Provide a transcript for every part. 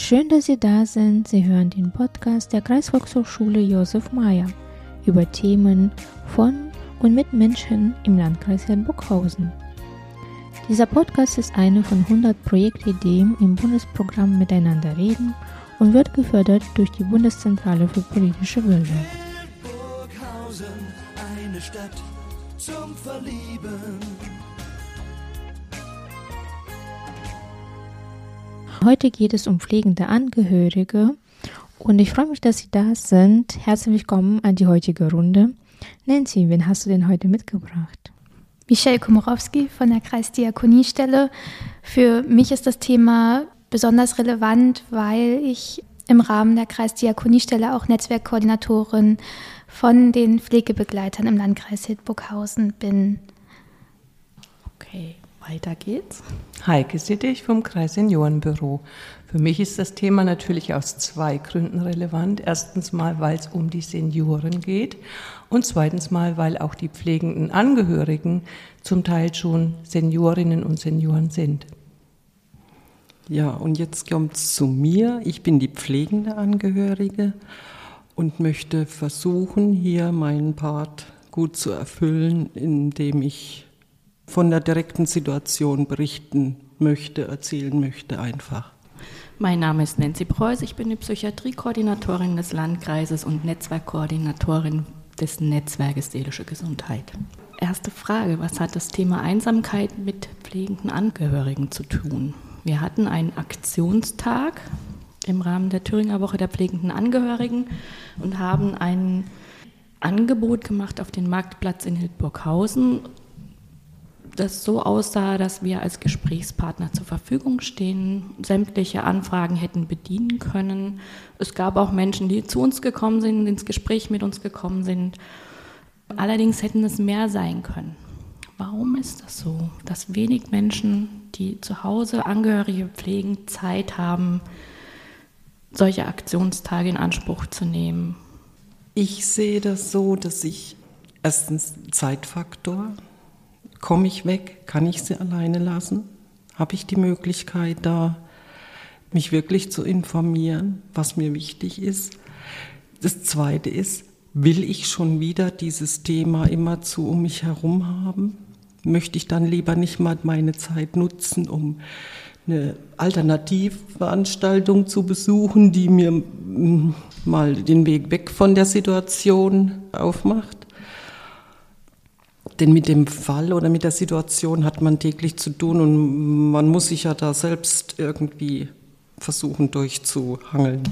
Schön, dass Sie da sind. Sie hören den Podcast der Kreisvolkshochschule Josef Mayer über Themen von und mit Menschen im Landkreis Hildburghausen. Dieser Podcast ist eine von 100 Projektideen im Bundesprogramm Miteinander reden und wird gefördert durch die Bundeszentrale für politische Bildung. Hildburghausen, eine Stadt zum Verlieben. Heute geht es um pflegende Angehörige und ich freue mich, dass Sie da sind. Herzlich willkommen an die heutige Runde. Nancy, wen hast du denn heute mitgebracht? Michelle Komorowski von der Kreisdiakoniestelle. Für mich ist das Thema besonders relevant, weil ich im Rahmen der Kreisdiakoniestelle auch Netzwerkkoordinatorin von den Pflegebegleitern im Landkreis Hildburghausen bin. Okay, weiter geht's. Heike Sittig vom Kreisseniorenbüro. Für mich ist das Thema natürlich aus zwei Gründen relevant. Erstens mal, weil es um die Senioren geht und zweitens mal, weil auch die pflegenden Angehörigen zum Teil schon Seniorinnen und Senioren sind. Ja, und jetzt kommt es zu mir. Ich bin die pflegende Angehörige und möchte versuchen, hier meinen Part gut zu erfüllen, indem ich von der direkten Situation berichten möchte, erzählen möchte einfach. Mein Name ist Nancy Preuß, ich bin die Psychiatriekoordinatorin des Landkreises und Netzwerkkoordinatorin des Netzwerkes Seelische Gesundheit. Erste Frage, was hat das Thema Einsamkeit mit pflegenden Angehörigen zu tun? Wir hatten einen Aktionstag im Rahmen der Thüringer Woche der pflegenden Angehörigen und haben ein Angebot gemacht auf den Marktplatz in Hildburghausen, das so aussah, dass wir als Gesprächspartner zur Verfügung stehen, sämtliche Anfragen hätten bedienen können. Es gab auch Menschen, die zu uns gekommen sind, ins Gespräch mit uns gekommen sind. Allerdings hätten es mehr sein können. Warum ist das so, dass wenig Menschen, die zu Hause Angehörige pflegen, Zeit haben, solche Aktionstage in Anspruch zu nehmen? Ich sehe das so, dass ich erstens Zeitfaktor. Komme ich weg? Kann ich sie alleine lassen? Habe ich die Möglichkeit da, mich wirklich zu informieren, was mir wichtig ist? Das Zweite ist, will ich schon wieder dieses Thema immerzu um mich herum haben? Möchte ich dann lieber nicht mal meine Zeit nutzen, um eine Alternativveranstaltung zu besuchen, die mir mal den Weg weg von der Situation aufmacht? Denn mit dem Fall oder mit der Situation hat man täglich zu tun und man muss sich ja da selbst irgendwie versuchen durchzuhangeln.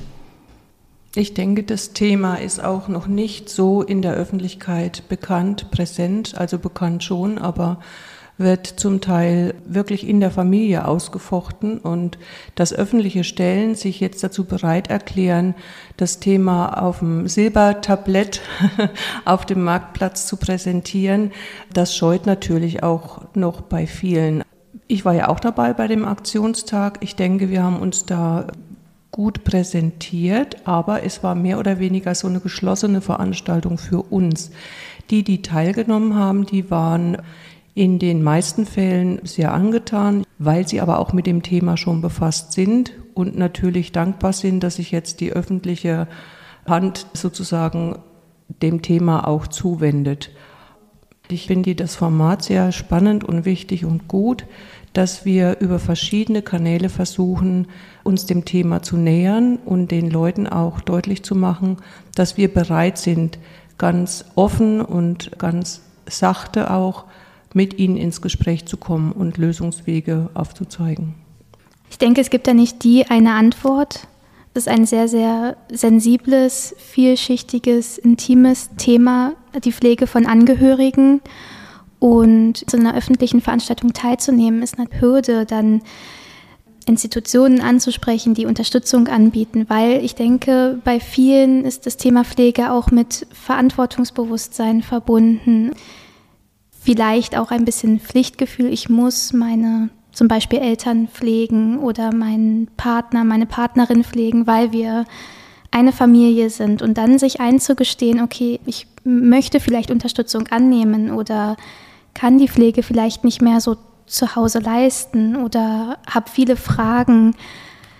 Ich denke, das Thema ist auch noch nicht so in der Öffentlichkeit bekannt, präsent, also bekannt schon, aber wird zum Teil wirklich in der Familie ausgefochten und dass öffentliche Stellen sich jetzt dazu bereit erklären, das Thema auf dem Silbertablett auf dem Marktplatz zu präsentieren, das scheut natürlich auch noch bei vielen. Ich war ja auch dabei bei dem Aktionstag. Ich denke, wir haben uns da gut präsentiert, aber es war mehr oder weniger so eine geschlossene Veranstaltung für uns. Die teilgenommen haben, die waren in den meisten Fällen sehr angetan, weil sie aber auch mit dem Thema schon befasst sind und natürlich dankbar sind, dass sich jetzt die öffentliche Hand sozusagen dem Thema auch zuwendet. Ich finde das Format sehr spannend und wichtig und gut, dass wir über verschiedene Kanäle versuchen, uns dem Thema zu nähern und den Leuten auch deutlich zu machen, dass wir bereit sind, ganz offen und ganz sachte auch mit ihnen ins Gespräch zu kommen und Lösungswege aufzuzeigen. Ich denke, es gibt da nicht die eine Antwort. Das ist ein sehr, sehr sensibles, vielschichtiges, intimes Thema, die Pflege von Angehörigen. Und zu einer öffentlichen Veranstaltung teilzunehmen, ist eine Hürde, dann Institutionen anzusprechen, die Unterstützung anbieten, weil ich denke, bei vielen ist das Thema Pflege auch mit Verantwortungsbewusstsein verbunden. Vielleicht auch ein bisschen Pflichtgefühl, ich muss meine zum Beispiel Eltern pflegen oder meinen Partner, meine Partnerin pflegen, weil wir eine Familie sind und dann sich einzugestehen, okay, ich möchte vielleicht Unterstützung annehmen oder kann die Pflege vielleicht nicht mehr so zu Hause leisten oder habe viele Fragen,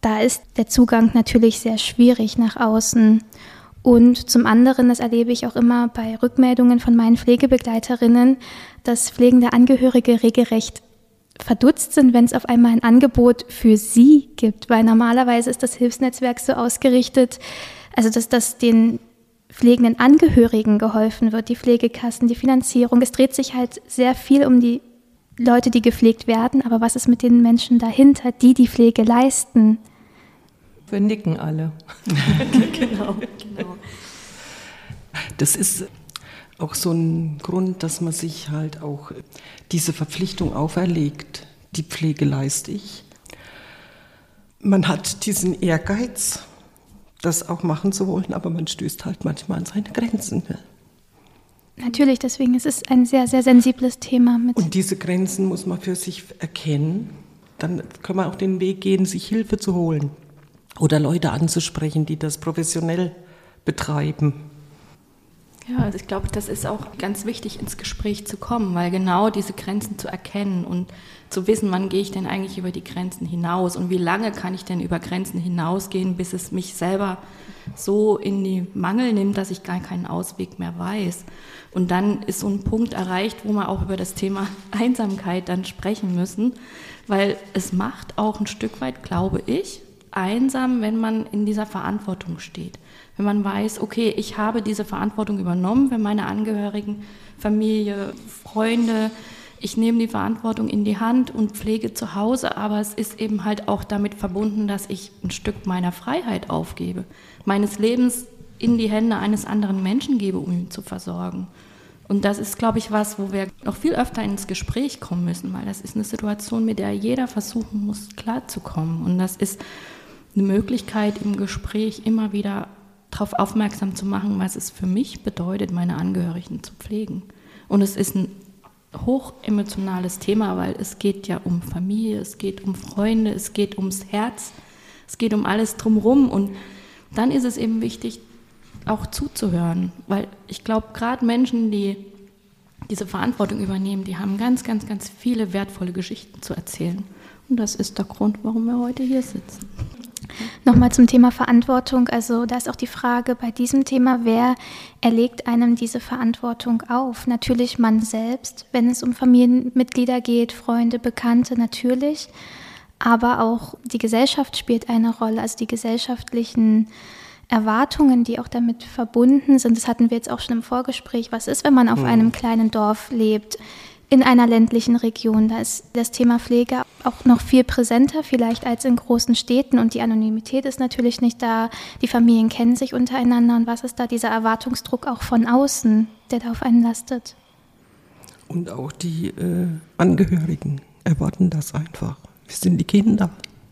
da ist der Zugang natürlich sehr schwierig nach außen. Und zum anderen, das erlebe ich auch immer bei Rückmeldungen von meinen Pflegebegleiterinnen, dass pflegende Angehörige regelrecht verdutzt sind, wenn es auf einmal ein Angebot für sie gibt, weil normalerweise ist das Hilfsnetzwerk so ausgerichtet, also dass den pflegenden Angehörigen geholfen wird, die Pflegekassen, die Finanzierung. Es dreht sich halt sehr viel um die Leute, die gepflegt werden, aber was ist mit den Menschen dahinter, die Pflege leisten? Wir nicken alle. Genau. Das ist auch so ein Grund, dass man sich halt auch diese Verpflichtung auferlegt. Die Pflege leiste ich. Man hat diesen Ehrgeiz, das auch machen zu wollen, aber man stößt halt manchmal an seine Grenzen. Natürlich, deswegen ist es ein sehr, sehr sensibles Thema. Und diese Grenzen muss man für sich erkennen. Dann kann man auch den Weg gehen, sich Hilfe zu holen oder Leute anzusprechen, die das professionell betreiben. Ja, also ich glaube, das ist auch ganz wichtig, ins Gespräch zu kommen, weil genau diese Grenzen zu erkennen und zu wissen, wann gehe ich denn eigentlich über die Grenzen hinaus und wie lange kann ich denn über Grenzen hinausgehen, bis es mich selber so in die Mangel nimmt, dass ich gar keinen Ausweg mehr weiß. Und dann ist so ein Punkt erreicht, wo wir auch über das Thema Einsamkeit dann sprechen müssen, weil es macht auch ein Stück weit, glaube ich, einsam, wenn man in dieser Verantwortung steht. Wenn man weiß, okay, ich habe diese Verantwortung übernommen für meine Angehörigen, Familie, Freunde, ich nehme die Verantwortung in die Hand und pflege zu Hause, aber es ist eben halt auch damit verbunden, dass ich ein Stück meiner Freiheit aufgebe, meines Lebens in die Hände eines anderen Menschen gebe, um ihn zu versorgen. Und das ist, glaube ich, was, wo wir noch viel öfter ins Gespräch kommen müssen, weil das ist eine Situation, mit der jeder versuchen muss, klarzukommen. Und das ist eine Möglichkeit, im Gespräch immer wieder darauf aufmerksam zu machen, was es für mich bedeutet, meine Angehörigen zu pflegen. Und es ist ein hochemotionales Thema, weil es geht ja um Familie, es geht um Freunde, es geht ums Herz, es geht um alles drumherum. Und dann ist es eben wichtig, auch zuzuhören, weil ich glaube, gerade Menschen, die diese Verantwortung übernehmen, die haben ganz, ganz, ganz viele wertvolle Geschichten zu erzählen. Und das ist der Grund, warum wir heute hier sitzen. Nochmal zum Thema Verantwortung. Also da ist auch die Frage bei diesem Thema, wer erlegt einem diese Verantwortung auf? Natürlich man selbst, wenn es um Familienmitglieder geht, Freunde, Bekannte, natürlich. Aber auch die Gesellschaft spielt eine Rolle, also die gesellschaftlichen Erwartungen, die auch damit verbunden sind. Das hatten wir jetzt auch schon im Vorgespräch. Was ist, wenn man auf einem kleinen Dorf lebt? In einer ländlichen Region, da ist das Thema Pflege auch noch viel präsenter vielleicht als in großen Städten und die Anonymität ist natürlich nicht da, die Familien kennen sich untereinander und was ist da dieser Erwartungsdruck auch von außen, der da auf einen lastet? Und auch die Angehörigen erwarten das einfach. Wir sind die Kinder.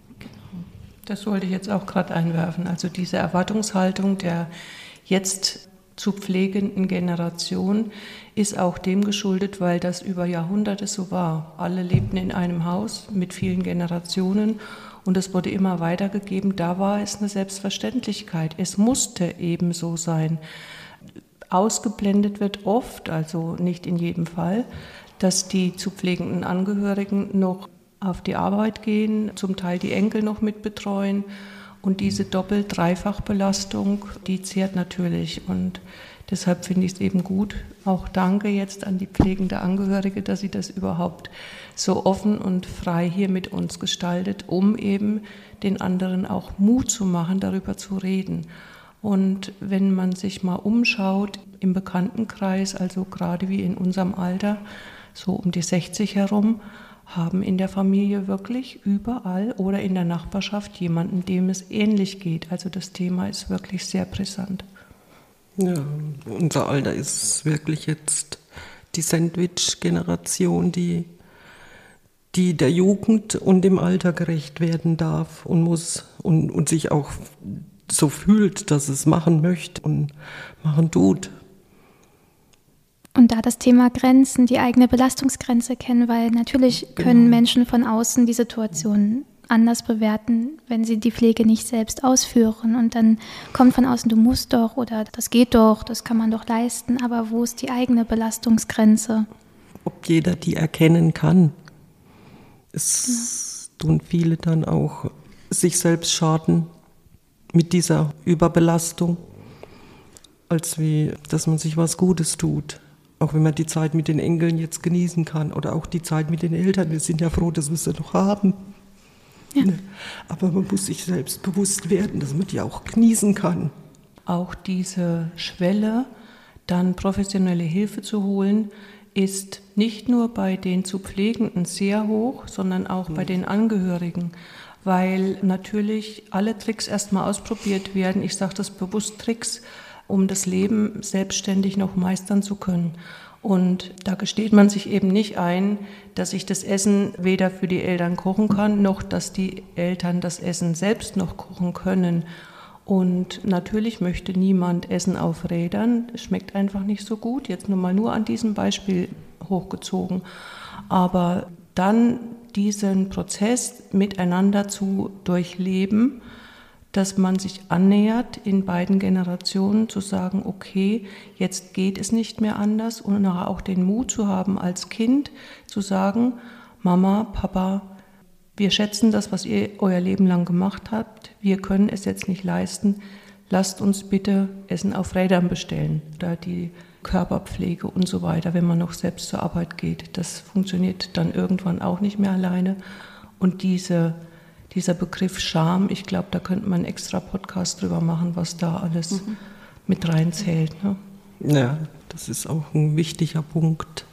Das wollte ich jetzt auch gerade einwerfen. Also diese Erwartungshaltung der jetzt zu pflegenden Generation ist auch dem geschuldet, weil das über Jahrhunderte so war. Alle lebten in einem Haus mit vielen Generationen und es wurde immer weitergegeben. Da war es eine Selbstverständlichkeit. Es musste eben so sein. Ausgeblendet wird oft, also nicht in jedem Fall, dass die zu pflegenden Angehörigen noch auf die Arbeit gehen, zum Teil die Enkel noch mit betreuen. Und diese Doppel-Dreifach-Belastung, die zehrt natürlich. Und deshalb finde ich es eben gut, auch danke jetzt an die pflegende Angehörige, dass sie das überhaupt so offen und frei hier mit uns gestaltet, um eben den anderen auch Mut zu machen, darüber zu reden. Und wenn man sich mal umschaut im Bekanntenkreis, also gerade wie in unserem Alter, so um die 60 herum, haben in der Familie wirklich überall oder in der Nachbarschaft jemanden, dem es ähnlich geht. Also das Thema ist wirklich sehr brisant. Ja, unser Alter ist wirklich jetzt die Sandwich-Generation, die der Jugend und dem Alter gerecht werden darf und muss und sich auch so fühlt, dass es machen möchte und machen tut. Und da das Thema Grenzen, die eigene Belastungsgrenze kennen, weil natürlich können Menschen von außen die Situation anders bewerten, wenn sie die Pflege nicht selbst ausführen. Und dann kommt von außen, du musst doch oder das geht doch, das kann man doch leisten. Aber wo ist die eigene Belastungsgrenze? Ob jeder die erkennen kann. Es tun viele dann auch sich selbst schaden mit dieser Überbelastung, als wie, dass man sich was Gutes tut. Auch wenn man die Zeit mit den Enkeln jetzt genießen kann oder auch die Zeit mit den Eltern. Wir sind ja froh, dass wir sie noch haben. Ja. Aber man muss sich selbst bewusst werden, dass man die auch genießen kann. Auch diese Schwelle, dann professionelle Hilfe zu holen, ist nicht nur bei den zu Pflegenden sehr hoch, sondern auch bei den Angehörigen, weil natürlich alle Tricks erstmal ausprobiert werden. Ich sage das bewusst Tricks, um das Leben selbstständig noch meistern zu können. Und da gesteht man sich eben nicht ein, dass ich das Essen weder für die Eltern kochen kann, noch dass die Eltern das Essen selbst noch kochen können. Und natürlich möchte niemand Essen auf Rädern, es schmeckt einfach nicht so gut, jetzt nur an diesem Beispiel hochgezogen. Aber dann diesen Prozess miteinander zu durchleben, dass man sich annähert in beiden Generationen, zu sagen, okay, jetzt geht es nicht mehr anders und nachher auch den Mut zu haben als Kind, zu sagen, Mama, Papa, wir schätzen das, was ihr euer Leben lang gemacht habt. Wir können es jetzt nicht leisten. Lasst uns bitte Essen auf Rädern bestellen oder die Körperpflege und so weiter, wenn man noch selbst zur Arbeit geht. Das funktioniert dann irgendwann auch nicht mehr alleine. Und dieser Begriff Scham, ich glaube, da könnte man einen extra Podcast drüber machen, was da alles mit reinzählt. Ne? Ja, das ist auch ein wichtiger Punkt,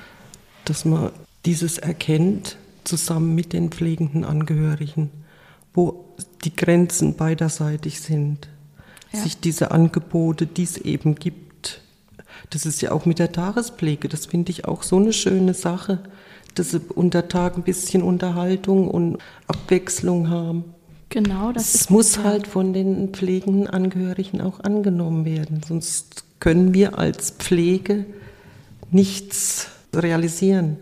dass man dieses erkennt, zusammen mit den pflegenden Angehörigen, wo die Grenzen beiderseitig sind. Ja. Sich diese Angebote, die es eben gibt, das ist ja auch mit der Tagespflege, das finde ich auch so eine schöne Sache, dass sie unter Tag ein bisschen Unterhaltung und Abwechslung haben. Genau, das muss halt von den pflegenden Angehörigen auch angenommen werden, sonst können wir als Pflege nichts realisieren.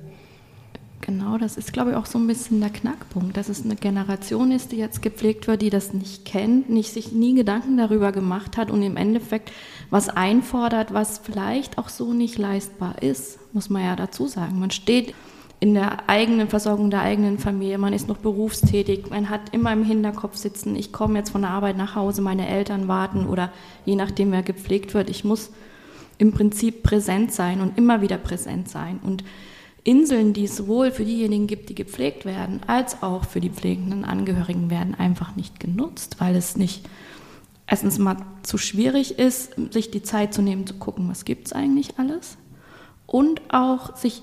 Genau, das ist, glaube ich, auch so ein bisschen der Knackpunkt, dass es eine Generation ist, die jetzt gepflegt wird, die das nicht kennt, sich nie Gedanken darüber gemacht hat und im Endeffekt was einfordert, was vielleicht auch so nicht leistbar ist, muss man ja dazu sagen. Man steht in der eigenen Versorgung der eigenen Familie, man ist noch berufstätig, man hat immer im Hinterkopf sitzen, ich komme jetzt von der Arbeit nach Hause, meine Eltern warten oder je nachdem, wer gepflegt wird, ich muss im Prinzip präsent sein und immer wieder präsent sein. Und Inseln, die es sowohl für diejenigen gibt, die gepflegt werden, als auch für die pflegenden Angehörigen, werden einfach nicht genutzt, weil es nicht erstens mal zu schwierig ist, sich die Zeit zu nehmen, zu gucken, was gibt es eigentlich alles, und auch sich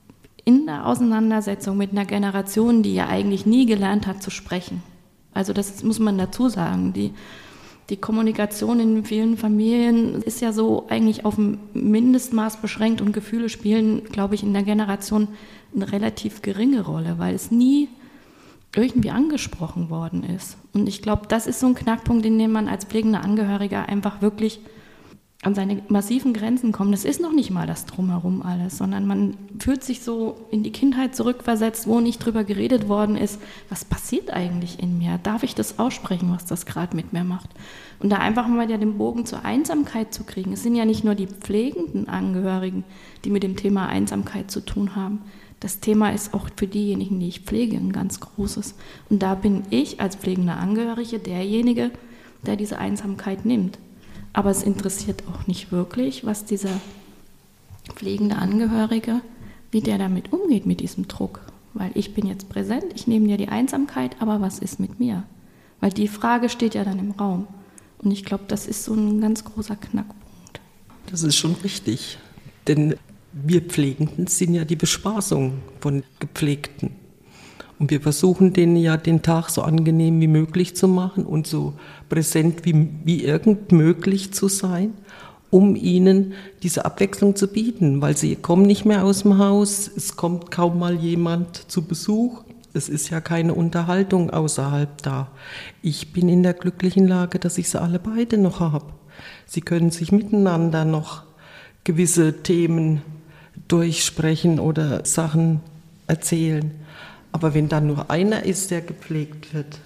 in der Auseinandersetzung mit einer Generation, die ja eigentlich nie gelernt hat zu sprechen. Also das muss man dazu sagen, die Kommunikation in vielen Familien ist ja so eigentlich auf ein Mindestmaß beschränkt und Gefühle spielen, glaube ich, in der Generation eine relativ geringe Rolle, weil es nie irgendwie angesprochen worden ist. Und ich glaube, das ist so ein Knackpunkt, in dem man als pflegender Angehöriger einfach wirklich an seine massiven Grenzen kommt. Das ist noch nicht mal das Drumherum alles, sondern man fühlt sich so in die Kindheit zurückversetzt, wo nicht drüber geredet worden ist, was passiert eigentlich in mir? Darf ich das aussprechen, was das gerade mit mir macht? Und da einfach mal ja den Bogen zur Einsamkeit zu kriegen. Es sind ja nicht nur die pflegenden Angehörigen, die mit dem Thema Einsamkeit zu tun haben. Das Thema ist auch für diejenigen, die ich pflege, ein ganz großes. Und da bin ich als pflegender Angehörige derjenige, der diese Einsamkeit nimmt. Aber es interessiert auch nicht wirklich, was dieser pflegende Angehörige, wie der damit umgeht, mit diesem Druck. Weil ich bin jetzt präsent, ich nehme dir die Einsamkeit, aber was ist mit mir? Weil die Frage steht ja dann im Raum. Und ich glaube, das ist so ein ganz großer Knackpunkt. Das ist schon richtig, denn wir Pflegenden sind ja die Bespaßung von Gepflegten. Und wir versuchen denen ja den Tag so angenehm wie möglich zu machen und so präsent wie irgend möglich zu sein, um ihnen diese Abwechslung zu bieten, weil sie kommen nicht mehr aus dem Haus, es kommt kaum mal jemand zu Besuch, es ist ja keine Unterhaltung außerhalb da. Ich bin in der glücklichen Lage, dass ich sie alle beide noch habe. Sie können sich miteinander noch gewisse Themen durchsprechen oder Sachen erzählen. Aber wenn dann nur einer ist, der gepflegt wird,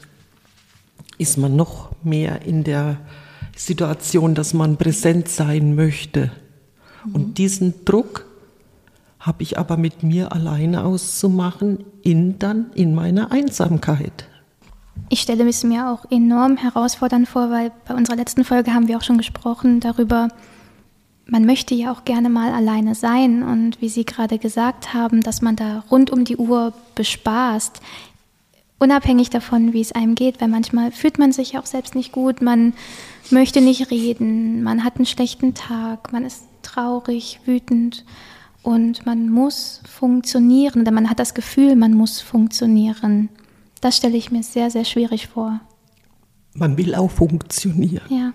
ist man noch mehr in der Situation, dass man präsent sein möchte. Und diesen Druck habe ich aber mit mir alleine auszumachen, in meiner Einsamkeit. Ich stelle es mir auch enorm herausfordernd vor, weil bei unserer letzten Folge haben wir auch schon gesprochen darüber, man möchte ja auch gerne mal alleine sein und wie Sie gerade gesagt haben, dass man da rund um die Uhr bespaßt, unabhängig davon, wie es einem geht, weil manchmal fühlt man sich ja auch selbst nicht gut, man möchte nicht reden, man hat einen schlechten Tag, man ist traurig, wütend und man muss funktionieren, oder man hat das Gefühl, man muss funktionieren. Das stelle ich mir sehr, sehr schwierig vor. Man will auch funktionieren. Ja.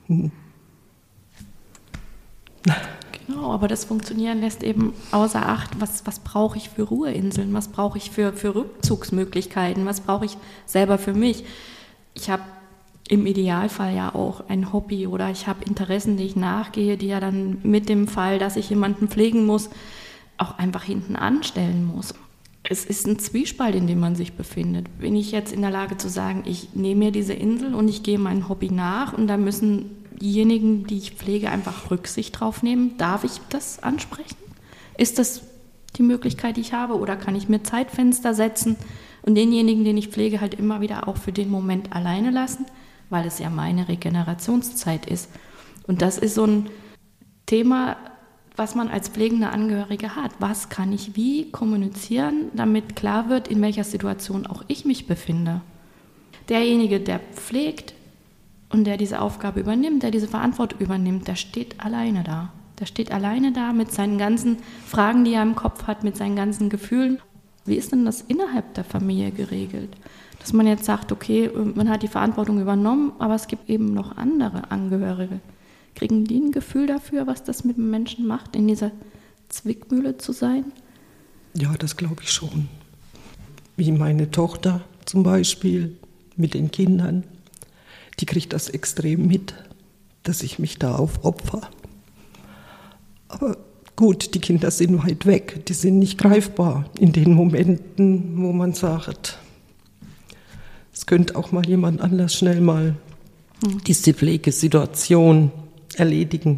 Genau, aber das Funktionieren lässt eben außer Acht, was brauche ich für Ruheinseln, was brauche ich für Rückzugsmöglichkeiten, was brauche ich selber für mich. Ich habe im Idealfall ja auch ein Hobby oder ich habe Interessen, die ich nachgehe, die ja dann mit dem Fall, dass ich jemanden pflegen muss, auch einfach hinten anstellen muss. Es ist ein Zwiespalt, in dem man sich befindet. Bin ich jetzt in der Lage zu sagen, ich nehme mir diese Insel und ich gehe meinem Hobby nach und da müssen diejenigen, die ich pflege, einfach Rücksicht drauf nehmen? Darf ich das ansprechen? Ist das die Möglichkeit, die ich habe? Oder kann ich mir Zeitfenster setzen und denjenigen, den ich pflege, halt immer wieder auch für den Moment alleine lassen? Weil es ja meine Regenerationszeit ist. Und das ist so ein Thema, was man als pflegende Angehörige hat. Was kann ich wie kommunizieren, damit klar wird, in welcher Situation auch ich mich befinde? Derjenige, der pflegt und der diese Aufgabe übernimmt, der diese Verantwortung übernimmt, der steht alleine da. Der steht alleine da mit seinen ganzen Fragen, die er im Kopf hat, mit seinen ganzen Gefühlen. Wie ist denn das innerhalb der Familie geregelt? Dass man jetzt sagt, okay, man hat die Verantwortung übernommen, aber es gibt eben noch andere Angehörige. Kriegen die ein Gefühl dafür, was das mit dem Menschen macht, in dieser Zwickmühle zu sein? Ja, das glaube ich schon. Wie meine Tochter zum Beispiel mit den Kindern, die kriegt das extrem mit, dass ich mich da aufopfer. Aber gut, die Kinder sind weit weg, die sind nicht greifbar in den Momenten, wo man sagt, es könnte auch mal jemand anders schnell mal diese Pflegesituation erledigen.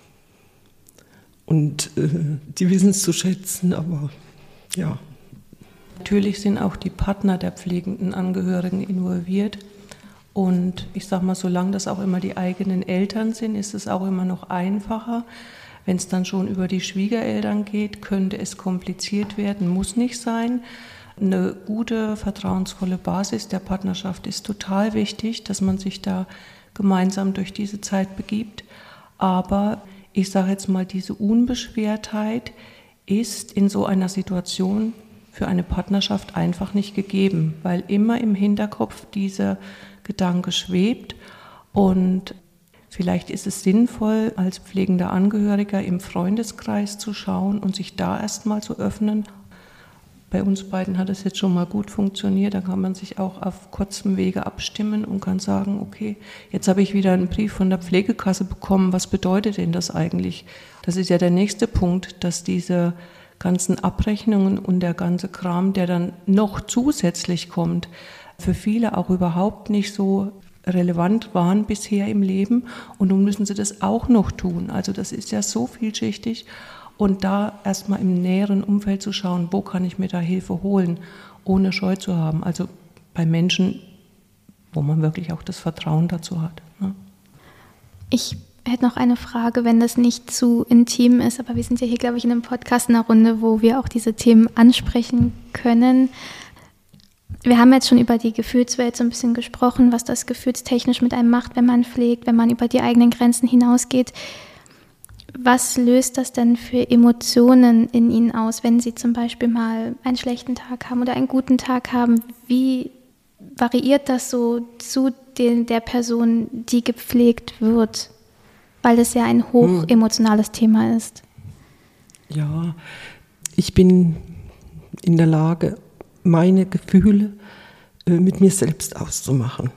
Und die wissen es zu schätzen, aber ja. Natürlich sind auch die Partner der pflegenden Angehörigen involviert. Und ich sage mal, solange das auch immer die eigenen Eltern sind, ist es auch immer noch einfacher. Wenn es dann schon über die Schwiegereltern geht, könnte es kompliziert werden, muss nicht sein. Eine gute, vertrauensvolle Basis der Partnerschaft ist total wichtig, dass man sich da gemeinsam durch diese Zeit begibt. Aber ich sage jetzt mal, diese Unbeschwertheit ist in so einer Situation für eine Partnerschaft einfach nicht gegeben, weil immer im Hinterkopf dieser Gedanke schwebt. Und vielleicht ist es sinnvoll, als pflegender Angehöriger im Freundeskreis zu schauen und sich da erstmal zu öffnen. Bei uns beiden hat es jetzt schon mal gut funktioniert, da kann man sich auch auf kurzem Wege abstimmen und kann sagen, okay, jetzt habe ich wieder einen Brief von der Pflegekasse bekommen, was bedeutet denn das eigentlich? Das ist ja der nächste Punkt, dass diese ganzen Abrechnungen und der ganze Kram, der dann noch zusätzlich kommt, für viele auch überhaupt nicht so relevant waren bisher im Leben und nun müssen sie das auch noch tun. Also das ist ja so vielschichtig. Und da erstmal im näheren Umfeld zu schauen, wo kann ich mir da Hilfe holen, ohne Scheu zu haben. Also bei Menschen, wo man wirklich auch das Vertrauen dazu hat. Ne? Ich hätte noch eine Frage, wenn das nicht zu intim ist, aber wir sind ja hier, glaube ich, in einem Podcast in einer Runde, wo wir auch diese Themen ansprechen können. Wir haben jetzt schon über die Gefühlswelt so ein bisschen gesprochen, was das gefühlstechnisch mit einem macht, wenn man pflegt, wenn man über die eigenen Grenzen hinausgeht. Was löst das denn für Emotionen in Ihnen aus, wenn Sie zum Beispiel mal einen schlechten Tag haben oder einen guten Tag haben? Wie variiert das so zu der Person, die gepflegt wird? Weil es ja ein hochemotionales Thema ist. Ja, ich bin in der Lage, meine Gefühle mit mir selbst auszumachen.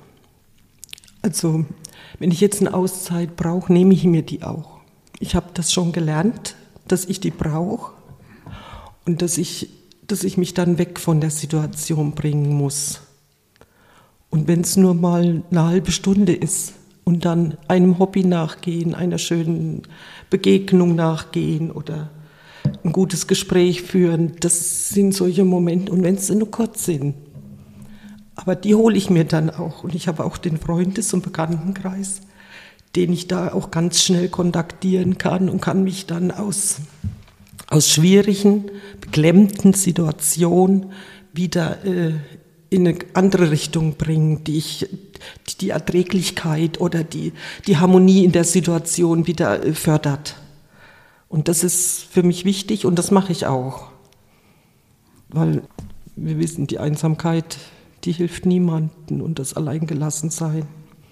Also, wenn ich jetzt eine Auszeit brauche, nehme ich mir die auch. Ich habe das schon gelernt, dass ich die brauche und dass ich mich dann weg von der Situation bringen muss. Und wenn es nur mal eine halbe Stunde ist und dann einem Hobby nachgehen, einer schönen Begegnung nachgehen oder ein gutes Gespräch führen, das sind solche Momente. Und wenn es nur kurz sind. Aber die hole ich mir dann auch. Und ich habe auch den Freundes- und Bekanntenkreis, den ich da auch ganz schnell kontaktieren kann und kann mich dann aus schwierigen, beklemmten Situationen wieder in eine andere Richtung bringen, die Erträglichkeit oder die Harmonie in der Situation wieder fördert. Und das ist für mich wichtig und das mache ich auch. Weil wir wissen, die Einsamkeit, die hilft niemandem und das Alleingelassensein.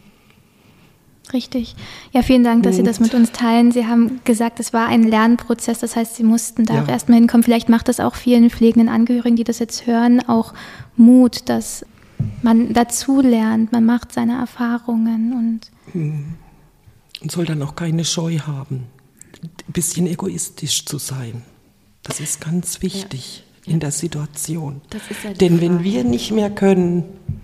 Richtig. Ja, vielen Dank, dass Sie das mit uns teilen. Sie haben gesagt, es war ein Lernprozess, das heißt, Sie mussten da auch erstmal hinkommen. Vielleicht macht das auch vielen pflegenden Angehörigen, die das jetzt hören, auch Mut, dass man dazu lernt, man macht seine Erfahrungen. Und soll dann auch keine Scheu haben, ein bisschen egoistisch zu sein. Das ist ganz wichtig in der Situation. Das ist ja Denn wenn wir nicht mehr können,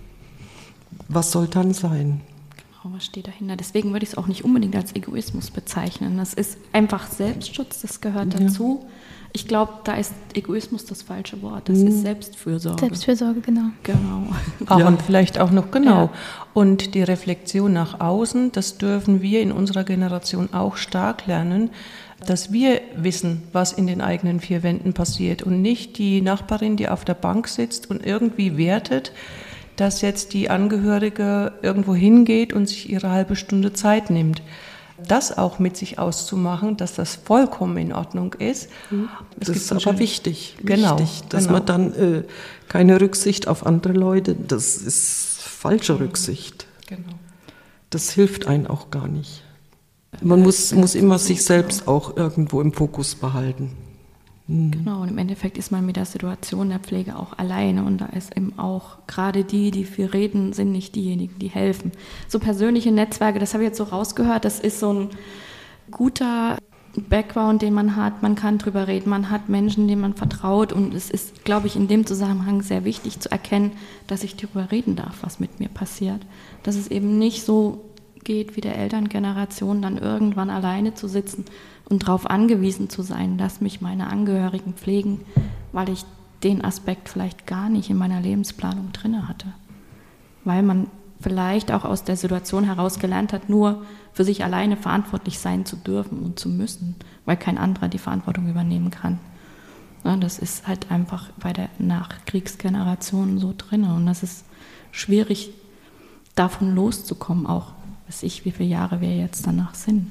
was soll dann sein? Genau, was steht dahinter? Deswegen würde ich es auch nicht unbedingt als Egoismus bezeichnen. Das ist einfach Selbstschutz, das gehört dazu. Ich glaube, da ist Egoismus das falsche Wort. Das ist Selbstfürsorge. Selbstfürsorge, genau. Und vielleicht auch noch Und die Reflexion nach außen, das dürfen wir in unserer Generation auch stark lernen, dass wir wissen, was in den eigenen vier Wänden passiert und nicht die Nachbarin, die auf der Bank sitzt und irgendwie wertet, dass jetzt die Angehörige irgendwo hingeht und sich ihre halbe Stunde Zeit nimmt. Das auch mit sich auszumachen, dass das vollkommen in Ordnung ist. Das ist aber wichtig, genau, dass man dann keine Rücksicht auf andere Leute, das ist falsche Rücksicht. Genau. Das hilft einem auch gar nicht. Man muss immer sich selbst auch irgendwo im Fokus behalten. Genau, und im Endeffekt ist man mit der Situation der Pflege auch alleine und da ist eben auch gerade die viel reden, sind nicht diejenigen, die helfen. So persönliche Netzwerke, das habe ich jetzt so rausgehört, das ist so ein guter Background, den man hat, man kann drüber reden, man hat Menschen, denen man vertraut und es ist, glaube ich, in dem Zusammenhang sehr wichtig zu erkennen, dass ich darüber reden darf, was mit mir passiert. Dass es eben nicht so geht, wie der Elterngeneration dann irgendwann alleine zu sitzen und darauf angewiesen zu sein, dass mich meine Angehörigen pflegen, weil ich den Aspekt vielleicht gar nicht in meiner Lebensplanung drin hatte. Weil man vielleicht auch aus der Situation heraus gelernt hat, nur für sich alleine verantwortlich sein zu dürfen und zu müssen, weil kein anderer die Verantwortung übernehmen kann. Ja, das ist halt einfach bei der Nachkriegsgeneration so drin und das ist schwierig, davon loszukommen, auch wie viele Jahre wir jetzt danach sind.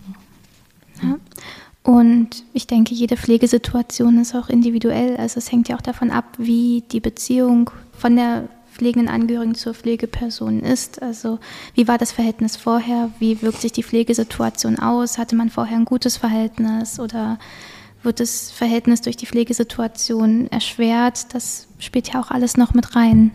Ja. Und ich denke, jede Pflegesituation ist auch individuell. Also es hängt ja auch davon ab, wie die Beziehung von der pflegenden Angehörigen zur Pflegeperson ist. Also wie war das Verhältnis vorher? Wie wirkt sich die Pflegesituation aus? Hatte man vorher ein gutes Verhältnis oder wird das Verhältnis durch die Pflegesituation erschwert? Das spielt ja auch alles noch mit rein.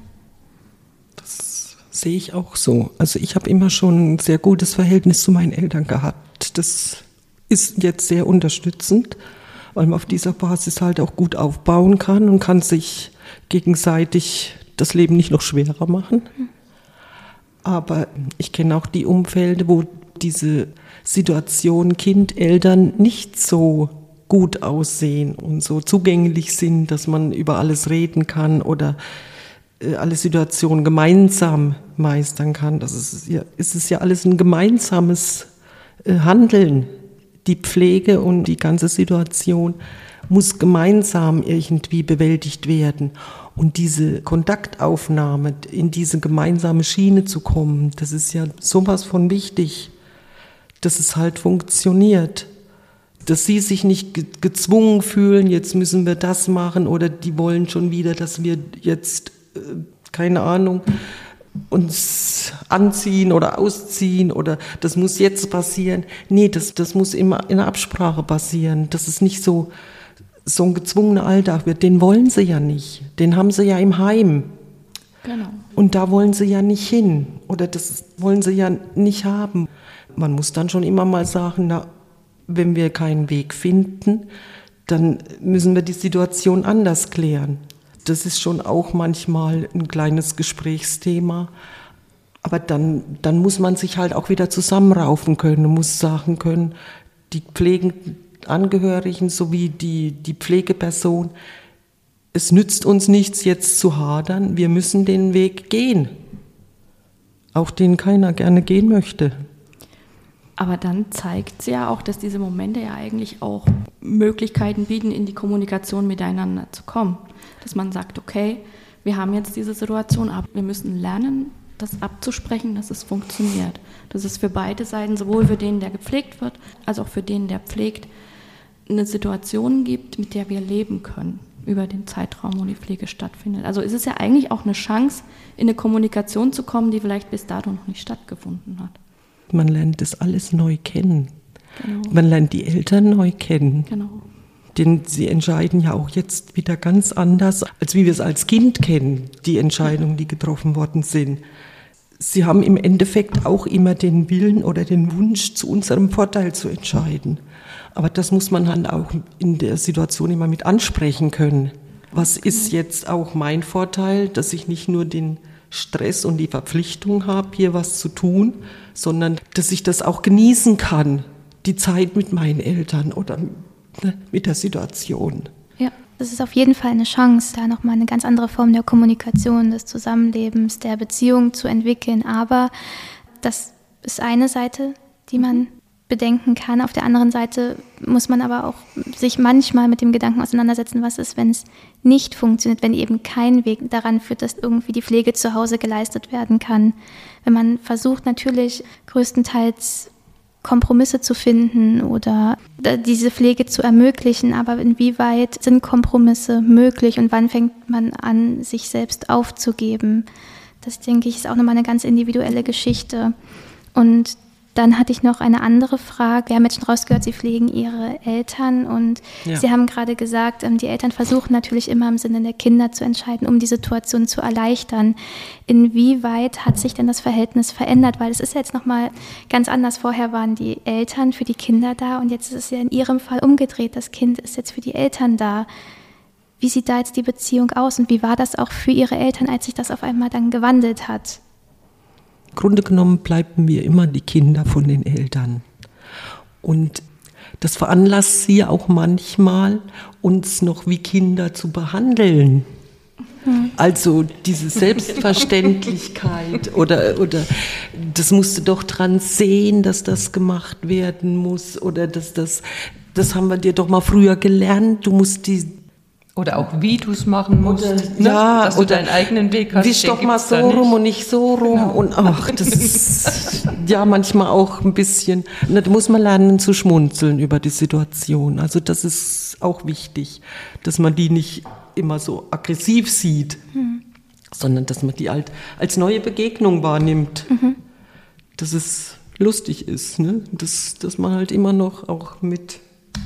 Das sehe ich auch so. Also ich habe immer schon ein sehr gutes Verhältnis zu meinen Eltern gehabt. Das ist jetzt sehr unterstützend, weil man auf dieser Basis halt auch gut aufbauen kann und kann sich gegenseitig das Leben nicht noch schwerer machen. Aber ich kenne auch die Umfelder, wo diese Situation Kind, Eltern nicht so gut aussehen und so zugänglich sind, dass man über alles reden kann oder alle Situationen gemeinsam meistern kann. Es ist ja alles ein gemeinsames Handeln. Die Pflege und die ganze Situation muss gemeinsam irgendwie bewältigt werden. Und diese Kontaktaufnahme, in diese gemeinsame Schiene zu kommen, das ist ja sowas von wichtig, dass es halt funktioniert. Dass sie sich nicht gezwungen fühlen, jetzt müssen wir das machen oder die wollen schon wieder, dass wir jetzt, keine Ahnung, uns anziehen oder ausziehen oder das muss jetzt passieren. Nee, das muss immer in der Absprache passieren. Das ist nicht so ein gezwungener Alltag wird. Den wollen sie ja nicht. Den haben sie ja im Heim. Genau. Und da wollen sie ja nicht hin oder das wollen sie ja nicht haben. Man muss dann schon immer mal sagen, na, wenn wir keinen Weg finden, dann müssen wir die Situation anders klären. Das ist schon auch manchmal ein kleines Gesprächsthema. Aber dann muss man sich halt auch wieder zusammenraufen können und muss sagen können, die pflegenden Angehörigen sowie die Pflegeperson, es nützt uns nichts, jetzt zu hadern, wir müssen den Weg gehen, auch den keiner gerne gehen möchte. Aber dann zeigt es ja auch, dass diese Momente ja eigentlich auch Möglichkeiten bieten, in die Kommunikation miteinander zu kommen. Dass man sagt, okay, wir haben jetzt diese Situation, aber wir müssen lernen, das abzusprechen, dass es funktioniert. Dass es für beide Seiten, sowohl für den, der gepflegt wird, als auch für den, der pflegt, eine Situation gibt, mit der wir leben können über den Zeitraum, wo die Pflege stattfindet. Also ist es ja eigentlich auch eine Chance, in eine Kommunikation zu kommen, die vielleicht bis dato noch nicht stattgefunden hat. Man lernt das alles neu kennen. Genau. Man lernt die Eltern neu kennen. Genau. Denn sie entscheiden ja auch jetzt wieder ganz anders, als wie wir es als Kind kennen, die Entscheidungen, die getroffen worden sind. Sie haben im Endeffekt auch immer den Willen oder den Wunsch, zu unserem Vorteil zu entscheiden. Aber das muss man halt auch in der Situation immer mit ansprechen können. Was ist jetzt auch mein Vorteil, dass ich nicht nur den Stress und die Verpflichtung habe, hier was zu tun, sondern dass ich das auch genießen kann, die Zeit mit meinen Eltern oder mit der Situation. Ja, das ist auf jeden Fall eine Chance, da nochmal eine ganz andere Form der Kommunikation, des Zusammenlebens, der Beziehung zu entwickeln. Aber das ist eine Seite, die man bedenken kann. Auf der anderen Seite muss man aber auch sich manchmal mit dem Gedanken auseinandersetzen, was ist, wenn es nicht funktioniert, wenn eben kein Weg daran führt, dass irgendwie die Pflege zu Hause geleistet werden kann. Wenn man versucht, natürlich größtenteils Kompromisse zu finden oder diese Pflege zu ermöglichen, aber inwieweit sind Kompromisse möglich und wann fängt man an, sich selbst aufzugeben? Das, denke ich, ist auch nochmal eine ganz individuelle Geschichte. Und dann hatte ich noch eine andere Frage. Wir haben jetzt schon rausgehört, Sie pflegen Ihre Eltern und Sie haben gerade gesagt, die Eltern versuchen natürlich immer im Sinne der Kinder zu entscheiden, um die Situation zu erleichtern. Inwieweit hat sich denn das Verhältnis verändert? Weil es ist ja jetzt nochmal ganz anders. Vorher waren die Eltern für die Kinder da und jetzt ist es ja in Ihrem Fall umgedreht. Das Kind ist jetzt für die Eltern da. Wie sieht da jetzt die Beziehung aus und wie war das auch für Ihre Eltern, als sich das auf einmal dann gewandelt hat? Im Grunde genommen bleiben wir immer die Kinder von den Eltern. Und das veranlasst sie auch manchmal, uns noch wie Kinder zu behandeln. Also diese Selbstverständlichkeit oder das musst du doch dran sehen, dass das gemacht werden muss oder das haben wir dir doch mal früher gelernt, du musst die... Oder auch wie du es machen musst, oder, ne? Ja, dass du deinen eigenen Weg hast. Wisch doch mal so rum und nicht so rum. Genau. Und ach, das ist ja manchmal auch ein bisschen, da muss man lernen zu schmunzeln über die Situation. Also das ist auch wichtig, dass man die nicht immer so aggressiv sieht, sondern dass man die halt als neue Begegnung wahrnimmt. Dass es lustig ist, ne? Dass man halt immer noch auch mit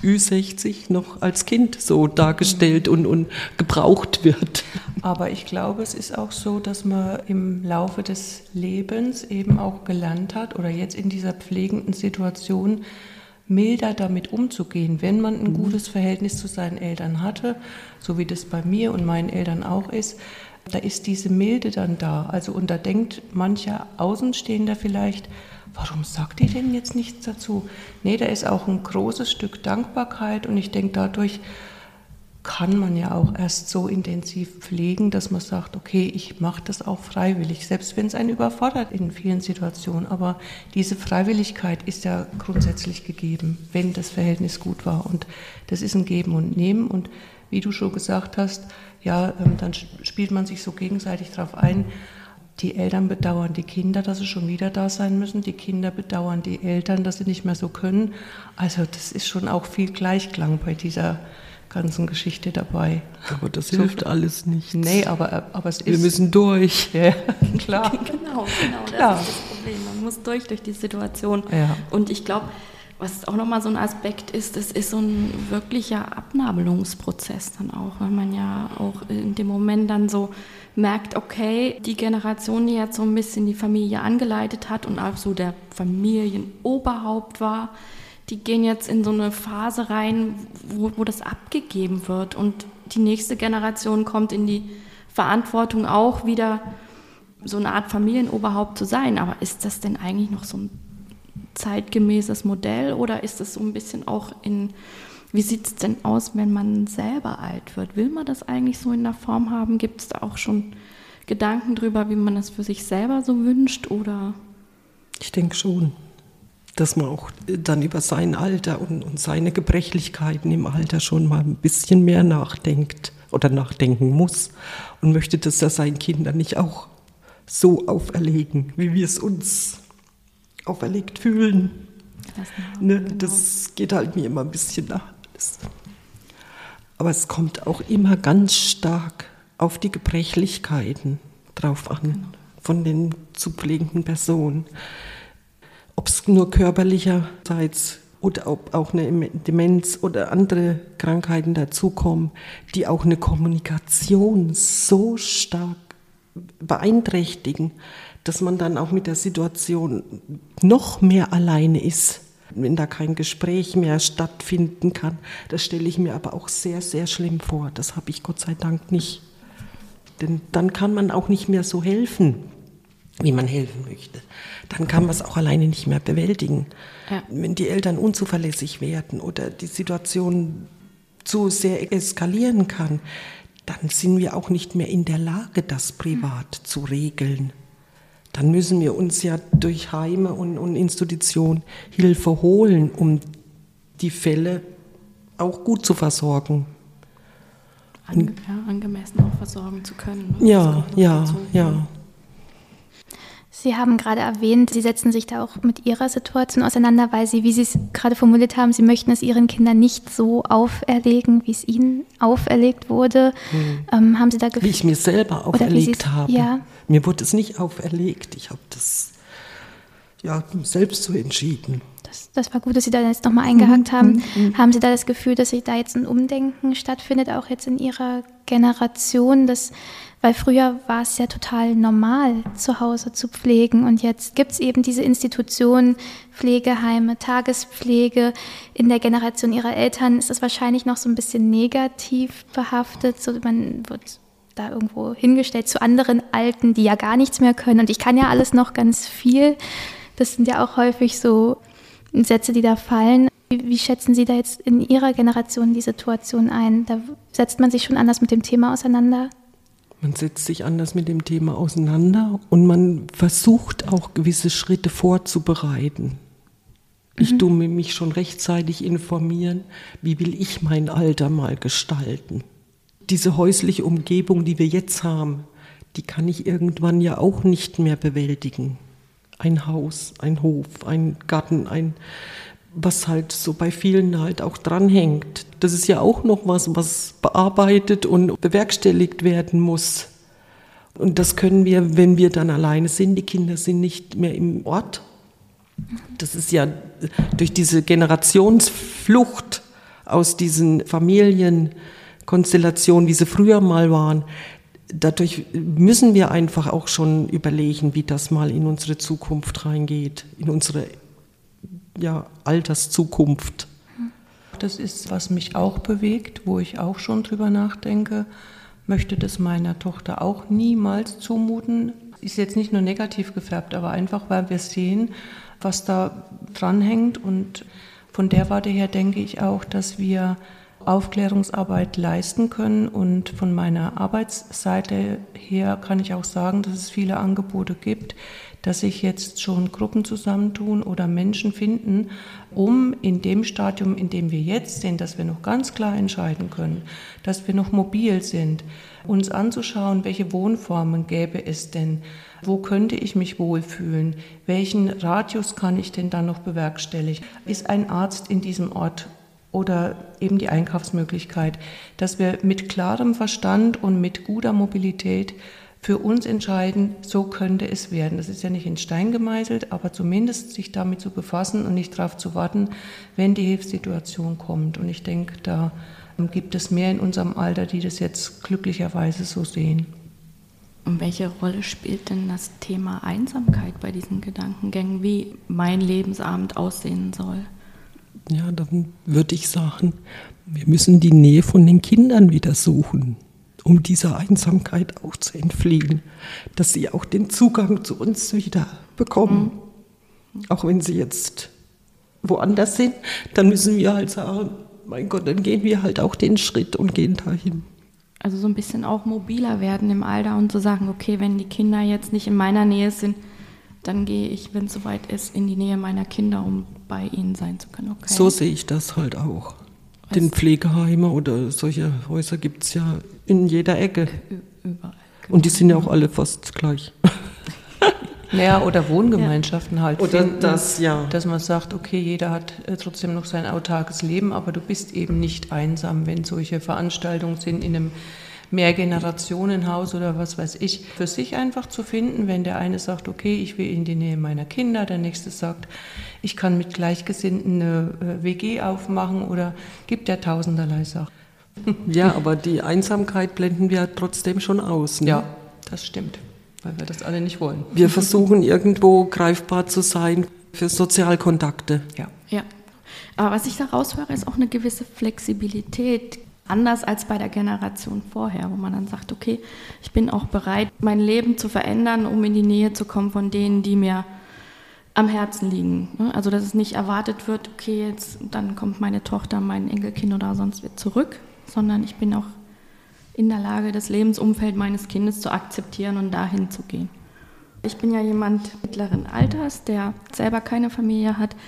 Ü60 noch als Kind so dargestellt und gebraucht wird. Aber ich glaube, es ist auch so, dass man im Laufe des Lebens eben auch gelernt hat oder jetzt in dieser pflegenden Situation milder damit umzugehen, wenn man ein gutes Verhältnis zu seinen Eltern hatte, so wie das bei mir und meinen Eltern auch ist, da ist diese Milde dann da. Also und da denkt mancher Außenstehender vielleicht, warum sagt ihr denn jetzt nichts dazu? Nee, da ist auch ein großes Stück Dankbarkeit und ich denke, dadurch kann man ja auch erst so intensiv pflegen, dass man sagt, okay, ich mache das auch freiwillig, selbst wenn es einen überfordert in vielen Situationen. Aber diese Freiwilligkeit ist ja grundsätzlich gegeben, wenn das Verhältnis gut war. Und das ist ein Geben und Nehmen. Und wie du schon gesagt hast, ja, dann spielt man sich so gegenseitig drauf ein. Die Eltern bedauern die Kinder, dass sie schon wieder da sein müssen. Die Kinder bedauern die Eltern, dass sie nicht mehr so können. Also das ist schon auch viel Gleichklang bei dieser ganzen Geschichte dabei. Aber das hilft alles nicht. Nee, aber es ist... Wir müssen durch. Ja, klar. Genau, klar. Das ist das Problem. Man muss durch die Situation. Ja. Und ich glaube, was auch nochmal so ein Aspekt ist, das ist so ein wirklicher Abnabelungsprozess dann auch, weil man ja auch in dem Moment dann so merkt, okay, die Generation, die jetzt so ein bisschen die Familie angeleitet hat und auch so der Familienoberhaupt war, die gehen jetzt in so eine Phase rein, wo das abgegeben wird und die nächste Generation kommt in die Verantwortung auch wieder so eine Art Familienoberhaupt zu sein. Aber ist das denn eigentlich noch so ein zeitgemäßes Modell oder ist es so ein bisschen auch in Wie sieht es denn aus, wenn man selber alt wird? Will man das eigentlich so in der Form haben? Gibt es da auch schon Gedanken drüber, wie man das für sich selber so wünscht? Oder? Ich denke schon, dass man auch dann über sein Alter und seine Gebrechlichkeiten im Alter schon mal ein bisschen mehr nachdenkt oder nachdenken muss und möchte das ja seinen Kindern nicht auch so auferlegen, wie wir es uns auferlegt fühlen. Ne, genau. Das geht halt mir immer ein bisschen nach. Aber es kommt auch immer ganz stark auf die Gebrechlichkeiten drauf an, von den zu pflegenden Personen. Ob es nur körperlicherseits oder ob auch eine Demenz oder andere Krankheiten dazukommen, die auch eine Kommunikation so stark beeinträchtigen, dass man dann auch mit der Situation noch mehr alleine ist, wenn da kein Gespräch mehr stattfinden kann. Das stelle ich mir aber auch sehr, sehr schlimm vor. Das habe ich Gott sei Dank nicht. Denn dann kann man auch nicht mehr so helfen, wie man helfen möchte. Dann kann man es auch alleine nicht mehr bewältigen. Ja. Wenn die Eltern unzuverlässig werden oder die Situation zu sehr eskalieren kann, dann sind wir auch nicht mehr in der Lage, das privat zu regeln. Dann müssen wir uns ja durch Heime und Institutionen Hilfe holen, um die Fälle auch gut zu versorgen. Angemessen auch versorgen zu können. Ne? Ja. Sie haben gerade erwähnt, Sie setzen sich da auch mit Ihrer Situation auseinander, weil Sie, wie Sie es gerade formuliert haben, Sie möchten es Ihren Kindern nicht so auferlegen, wie es Ihnen auferlegt wurde. Haben Sie da wie ich mir selber auferlegt habe. Ja. Mir wurde es nicht auferlegt. Ich habe das selbst so entschieden. Das war gut, dass Sie da jetzt nochmal eingehakt haben. Haben Sie da das Gefühl, dass sich da jetzt ein Umdenken stattfindet, auch jetzt in Ihrer Generation, weil früher war es ja total normal, zu Hause zu pflegen und jetzt gibt es eben diese Institutionen, Pflegeheime, Tagespflege. In der Generation Ihrer Eltern ist das wahrscheinlich noch so ein bisschen negativ behaftet, so man wird da irgendwo hingestellt zu anderen Alten, die ja gar nichts mehr können und ich kann ja alles noch ganz viel. Das sind ja auch häufig so Sätze, die da fallen. Wie schätzen Sie da jetzt in Ihrer Generation die Situation ein? Da setzt man sich schon anders mit dem Thema auseinander? Man setzt sich anders mit dem Thema auseinander und man versucht auch gewisse Schritte vorzubereiten. Ich tue mich schon rechtzeitig informieren, wie will ich mein Alter mal gestalten. Diese häusliche Umgebung, die wir jetzt haben, die kann ich irgendwann ja auch nicht mehr bewältigen. Ein Haus, ein Hof, ein Garten, was halt so bei vielen halt auch dranhängt. Das ist ja auch noch was bearbeitet und bewerkstelligt werden muss. Und das können wir, wenn wir dann alleine sind, die Kinder sind nicht mehr im Ort. Das ist ja durch diese Generationsflucht aus diesen Familienkonstellationen, wie sie früher mal waren, dadurch müssen wir einfach auch schon überlegen, wie das mal in unsere Zukunft reingeht, in unsere Alterszukunft. Das ist, was mich auch bewegt, wo ich auch schon drüber nachdenke, möchte das meiner Tochter auch niemals zumuten. Ist jetzt nicht nur negativ gefärbt, aber einfach, weil wir sehen, was da dranhängt. Und von der Warte her denke ich auch, dass wir Aufklärungsarbeit leisten können. Und von meiner Arbeitsseite her kann ich auch sagen, dass es viele Angebote gibt, dass sich jetzt schon Gruppen zusammentun oder Menschen finden, um in dem Stadium, in dem wir jetzt sind, dass wir noch ganz klar entscheiden können, dass wir noch mobil sind, uns anzuschauen, welche Wohnformen gäbe es denn, wo könnte ich mich wohlfühlen, welchen Radius kann ich denn dann noch bewerkstelligen, ist ein Arzt in diesem Ort oder eben die Einkaufsmöglichkeit, dass wir mit klarem Verstand und mit guter Mobilität für uns entscheiden, so könnte es werden. Das ist ja nicht in Stein gemeißelt, aber zumindest sich damit zu befassen und nicht darauf zu warten, wenn die Hilfssituation kommt. Und ich denke, da gibt es mehr in unserem Alter, die das jetzt glücklicherweise so sehen. Und welche Rolle spielt denn das Thema Einsamkeit bei diesen Gedankengängen, wie mein Lebensabend aussehen soll? Ja, dann würde ich sagen, wir müssen die Nähe von den Kindern wieder suchen, um dieser Einsamkeit auch zu entfliehen, dass sie auch den Zugang zu uns wieder bekommen. Auch wenn sie jetzt woanders sind, dann müssen wir halt sagen, mein Gott, dann gehen wir halt auch den Schritt und gehen dahin. Also so ein bisschen auch mobiler werden im Alter und zu sagen, okay, wenn die Kinder jetzt nicht in meiner Nähe sind, dann gehe ich, wenn es soweit ist, in die Nähe meiner Kinder, um bei ihnen sein zu können. Okay. So sehe ich das halt auch. Den Pflegeheime oder solche Häuser gibt es ja in jeder Ecke. Überall. Und die sind ja auch alle fast gleich. Naja, oder Wohngemeinschaften halt. Oder finden, das, ja. Dass man sagt, okay, jeder hat trotzdem noch sein autarkes Leben, aber du bist eben nicht einsam, wenn solche Veranstaltungen sind in einem Mehrgenerationenhaus oder was weiß ich. Für sich einfach zu finden, wenn der eine sagt, okay, ich will in die Nähe meiner Kinder, der nächste sagt, ich kann mit Gleichgesinnten eine WG aufmachen oder gibt ja tausenderlei Sachen. Ja, aber die Einsamkeit blenden wir trotzdem schon aus. Ne? Ja, das stimmt, weil wir das alle nicht wollen. Wir versuchen irgendwo greifbar zu sein für Sozialkontakte. Ja. Aber was ich da raushöre, ist auch eine gewisse Flexibilität, anders als bei der Generation vorher, wo man dann sagt, okay, ich bin auch bereit, mein Leben zu verändern, um in die Nähe zu kommen von denen, die mir am Herzen liegen. Also dass es nicht erwartet wird, okay, jetzt dann kommt meine Tochter, mein Enkelkind oder sonst wird zurück, sondern ich bin auch in der Lage, das Lebensumfeld meines Kindes zu akzeptieren und dahin zu gehen. Ich bin ja jemand mittleren Alters, der selber keine Familie hat,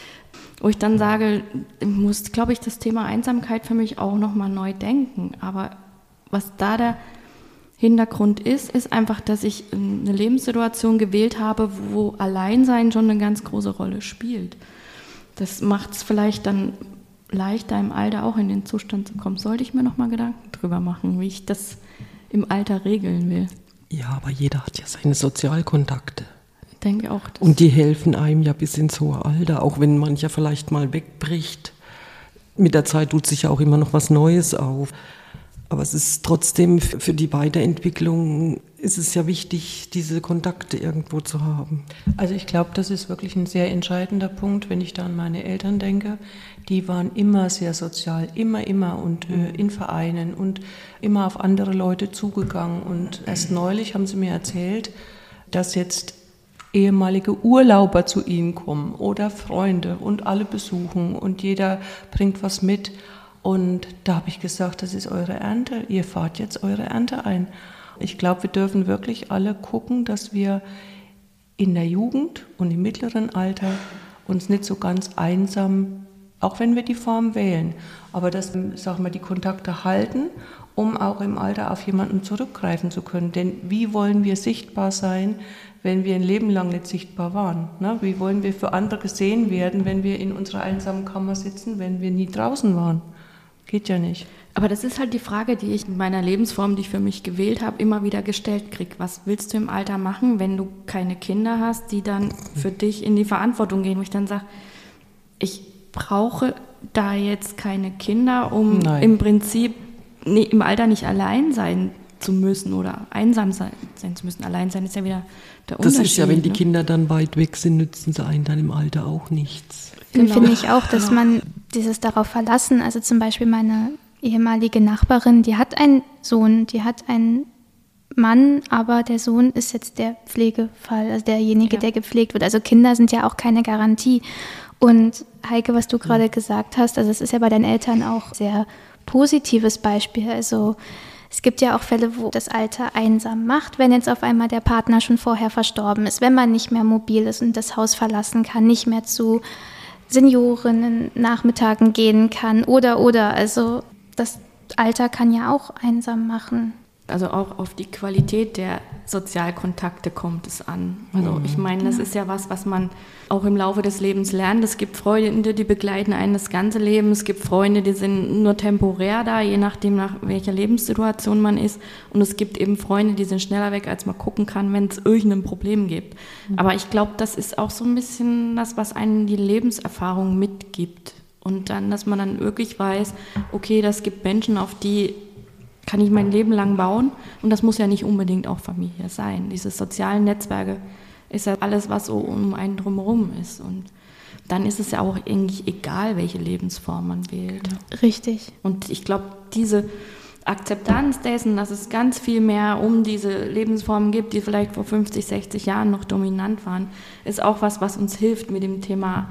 wo ich dann sage, ich muss, glaube ich, das Thema Einsamkeit für mich auch nochmal neu denken. Aber was da der Hintergrund ist einfach, dass ich eine Lebenssituation gewählt habe, wo Alleinsein schon eine ganz große Rolle spielt. Das macht es vielleicht dann leichter im Alter auch in den Zustand zu kommen. Sollte ich mir nochmal Gedanken drüber machen, wie ich das im Alter regeln will. Ja, aber jeder hat ja seine Sozialkontakte. Ich denke auch. Und die helfen einem ja bis ins hohe Alter, auch wenn mancher vielleicht mal wegbricht. Mit der Zeit tut sich ja auch immer noch was Neues auf. Aber es ist trotzdem für die Weiterentwicklung ist es ja wichtig, diese Kontakte irgendwo zu haben. Also ich glaube, das ist wirklich ein sehr entscheidender Punkt, wenn ich da an meine Eltern denke. Die waren immer sehr sozial, immer und in Vereinen und immer auf andere Leute zugegangen. Und erst neulich haben sie mir erzählt, dass jetzt ehemalige Urlauber zu ihnen kommen oder Freunde und alle besuchen und jeder bringt was mit. Und da habe ich gesagt, das ist eure Ernte, ihr fahrt jetzt eure Ernte ein. Ich glaube, wir dürfen wirklich alle gucken, dass wir in der Jugend und im mittleren Alter uns nicht so ganz einsam, auch wenn wir die Form wählen, aber dass wir die Kontakte halten, um auch im Alter auf jemanden zurückgreifen zu können. Denn wie wollen wir sichtbar sein, wenn wir ein Leben lang nicht sichtbar waren? Ne? Wie wollen wir für andere gesehen werden, wenn wir in unserer einsamen Kammer sitzen, wenn wir nie draußen waren? Geht ja nicht. Aber das ist halt die Frage, die ich in meiner Lebensform, die ich für mich gewählt habe, immer wieder gestellt kriege. Was willst du im Alter machen, wenn du keine Kinder hast, die dann für dich in die Verantwortung gehen? Wo ich dann sage, ich brauche da jetzt keine Kinder, um im Prinzip im Alter nicht allein sein zu müssen oder einsam sein zu müssen. Allein sein ist ja wieder der Unterschied. Das ist ja, wenn die Kinder dann weit weg sind, nützen sie einen dann im Alter auch nichts. Genau. Finde ich auch, dass man dieses darauf verlassen, also zum Beispiel meine ehemalige Nachbarin, die hat einen Sohn, die hat einen Mann, aber der Sohn ist jetzt der Pflegefall, also derjenige, der gepflegt wird. Also Kinder sind ja auch keine Garantie. Und Heike, was du gerade gesagt hast, also es ist ja bei deinen Eltern auch ein sehr positives Beispiel. Also es gibt ja auch Fälle, wo das Alter einsam macht, wenn jetzt auf einmal der Partner schon vorher verstorben ist, wenn man nicht mehr mobil ist und das Haus verlassen kann, nicht mehr zu Seniorinnen-Nachmittagen gehen kann oder. Also das Alter kann ja auch einsam machen. Also auch auf die Qualität der Sozialkontakte kommt es an. Also ich meine, das ist ja was man auch im Laufe des Lebens lernt. Es gibt Freunde, die begleiten einen das ganze Leben. Es gibt Freunde, die sind nur temporär da, je nachdem, nach welcher Lebenssituation man ist. Und es gibt eben Freunde, die sind schneller weg, als man gucken kann, wenn es irgendein Problem gibt. Aber ich glaube, das ist auch so ein bisschen das, was einen die Lebenserfahrung mitgibt. Und dann, dass man dann wirklich weiß, okay, das gibt Menschen, auf die kann ich mein Leben lang bauen. Und das muss ja nicht unbedingt auch Familie sein. Diese sozialen Netzwerke ist ja alles, was so um einen drumherum ist. Und dann ist es ja auch eigentlich egal, welche Lebensform man wählt. Richtig. Und ich glaube, diese Akzeptanz dessen, dass es ganz viel mehr um diese Lebensformen gibt, die vielleicht vor 50, 60 Jahren noch dominant waren, ist auch was uns hilft, mit dem Thema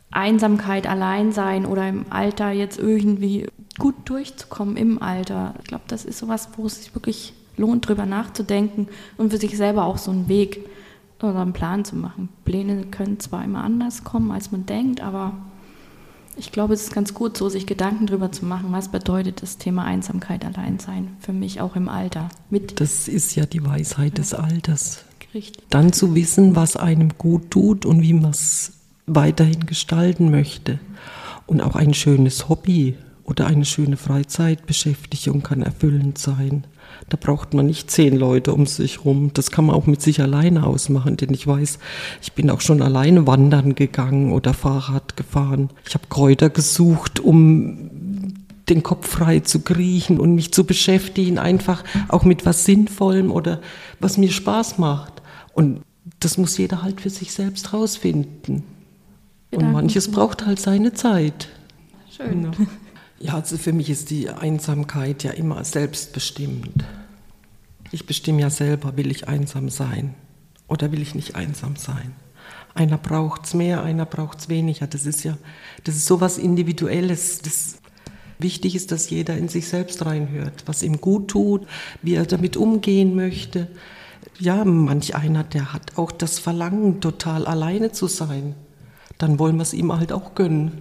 Einsamkeit, Alleinsein oder im Alter jetzt irgendwie gut durchzukommen im Alter. Ich glaube, das ist sowas, wo es sich wirklich lohnt, drüber nachzudenken und für sich selber auch so einen Weg oder einen Plan zu machen. Pläne können zwar immer anders kommen, als man denkt, aber ich glaube, es ist ganz gut, so sich Gedanken drüber zu machen, was bedeutet das Thema Einsamkeit, Alleinsein für mich auch im Alter. Das ist ja die Weisheit des Alters. Richtig. Dann zu wissen, was einem gut tut und wie man es weiterhin gestalten möchte. Und auch ein schönes Hobby oder eine schöne Freizeitbeschäftigung kann erfüllend sein. Da braucht man nicht 10 Leute um sich rum. Das kann man auch mit sich alleine ausmachen, denn ich weiß, ich bin auch schon alleine wandern gegangen oder Fahrrad gefahren. Ich habe Kräuter gesucht, um den Kopf frei zu kriechen und mich zu beschäftigen, einfach auch mit was Sinnvollem oder was mir Spaß macht. Und das muss jeder halt für sich selbst rausfinden. Und manches braucht halt seine Zeit. Schön. Genau. Ja, also für mich ist die Einsamkeit ja immer selbstbestimmt. Ich bestimme ja selber, will ich einsam sein oder will ich nicht einsam sein. Einer braucht es mehr, einer braucht es weniger. Das ist so was Individuelles. Wichtig ist, dass jeder in sich selbst reinhört, was ihm gut tut, wie er damit umgehen möchte. Ja, manch einer, der hat auch das Verlangen, total alleine zu sein. Dann wollen wir es ihm halt auch gönnen.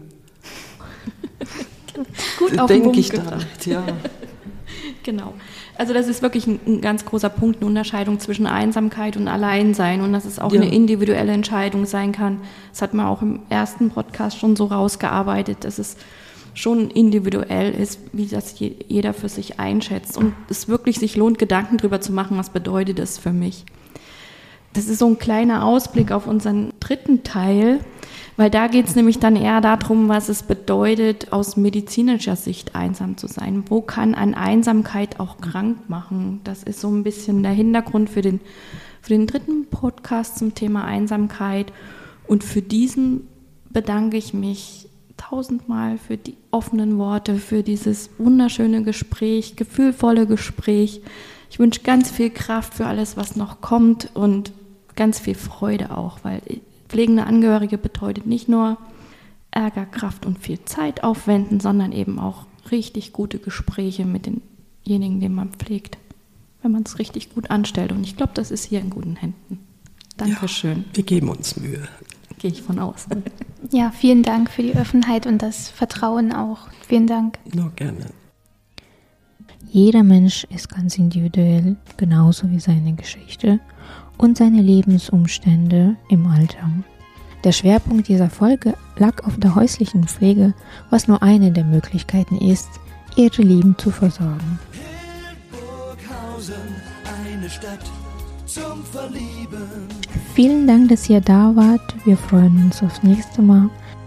Gut auf den Punkt denke ich gebracht. dann, ja. Genau. Also das ist wirklich ein ganz großer Punkt, eine Unterscheidung zwischen Einsamkeit und Alleinsein und dass es auch eine individuelle Entscheidung sein kann. Das hat man auch im ersten Podcast schon so rausgearbeitet, dass es schon individuell ist, wie das jeder für sich einschätzt und es wirklich sich lohnt, Gedanken darüber zu machen, was bedeutet das für mich. Das ist so ein kleiner Ausblick auf unseren dritten Teil, weil da geht es nämlich dann eher darum, was es bedeutet, aus medizinischer Sicht einsam zu sein. Wo kann eine Einsamkeit auch krank machen? Das ist so ein bisschen der Hintergrund für den dritten Podcast zum Thema Einsamkeit. Und für diesen bedanke ich mich 1000-mal für die offenen Worte, für dieses wunderschöne Gespräch, gefühlvolle Gespräch. Ich wünsche ganz viel Kraft für alles, was noch kommt und ganz viel Freude auch, weil pflegende Angehörige bedeutet nicht nur Ärger, Kraft und viel Zeit aufwenden, sondern eben auch richtig gute Gespräche mit denjenigen, den man pflegt, wenn man es richtig gut anstellt. Und ich glaube, das ist hier in guten Händen. Dankeschön. Ja, wir geben uns Mühe. Gehe ich von aus. Ja, vielen Dank für die Offenheit und das Vertrauen auch. Vielen Dank. Nur gerne. Jeder Mensch ist ganz individuell, genauso wie seine Geschichte und seine Lebensumstände im Alter. Der Schwerpunkt dieser Folge lag auf der häuslichen Pflege, was nur eine der Möglichkeiten ist, ihre Lieben zu versorgen. Hildburghausen, eine Stadt zum Verlieben. Vielen Dank, dass ihr da wart. Wir freuen uns aufs nächste Mal.